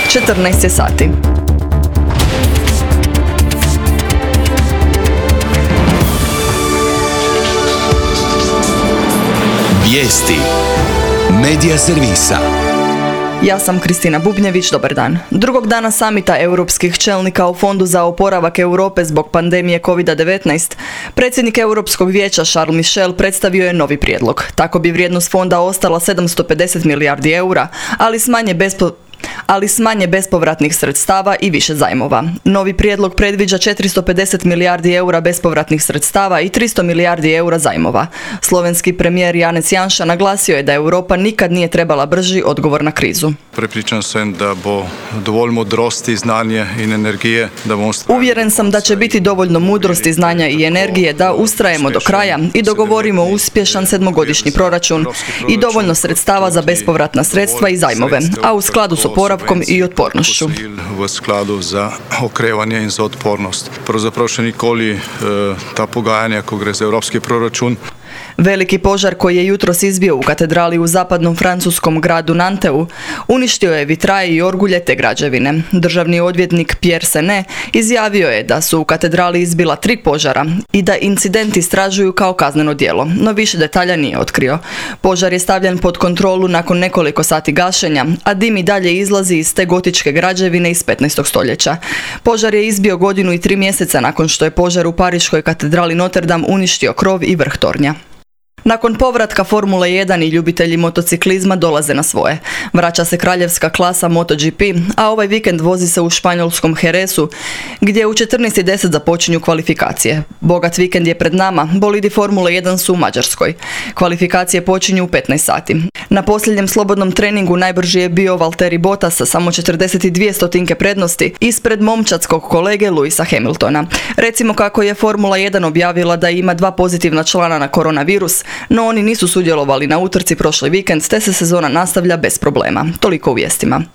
14 je sati. Vijesti Medija servisa. Ja sam Kristina Bubnjević, dobar dan. Drugog dana samita europskih čelnika o Fondu za oporavak Europe zbog pandemije COVID-19, predsjednik Europskog vijeća Charles Michel predstavio je novi prijedlog. Tako bi vrijednost fonda ostala 750 milijardi eura, ali s manje bespovratnih sredstava i više zajmova. Novi prijedlog predviđa 450 milijardi eura bespovratnih sredstava i 300 milijardi eura zajmova. Slovenski premijer Janez Janša naglasio je da Europa nikad nije trebala brži odgovor na krizu. Prepričan sam da bo dovolj modrosti, znanja i energije da bomo Uvjeren sam da će biti dovoljno mudrosti, znanja i energije da ustrajemo do kraja i dogovorimo uspješan sedmogodišnji proračun i dovoljno sredstava za bespovratna sredstva i zajmove, a u skladu s oporavkom i otpornošću. V skladu za okrevanje in za otpornost. Pravzaprav še nikoli ta pogajanja, ko gre za evropski proračun. Veliki požar koji je jutros izbio u katedrali u zapadnom francuskom gradu Nanteu uništio je vitraje i orgulje te građevine. Državni odvjetnik Pierre Senet izjavio je da su u katedrali izbila 3 požara i da incident istražuju kao kazneno djelo, no više detalja nije otkrio. Požar je stavljen pod kontrolu nakon nekoliko sati gašenja, a dim i dalje izlazi iz te gotičke građevine iz 15. stoljeća. Požar je izbio 1 godinu i 3 mjeseca nakon što je požar u pariškoj katedrali Notre Dame uništio krov i vrh tornja. Nakon povratka Formule 1 i ljubitelji motociklizma dolaze na svoje. Vraća se kraljevska klasa MotoGP, a ovaj vikend vozi se u španjolskom Jerezu, gdje u 14:10 započinju kvalifikacije. Bogat vikend je pred nama, bolidi Formule 1 su u Mađarskoj. Kvalifikacije počinju u 15 sati. Na posljednjem slobodnom treningu najbrži je bio Valtteri Bottas sa samo 42 stotinke prednosti ispred momčadskog kolege Lewisa Hamiltona. Recimo kako je Formula 1 objavila da ima 2 pozitivna člana na koronavirus, no oni nisu sudjelovali na utrci prošli vikend, te se sezona nastavlja bez problema. Toliko u vijestima.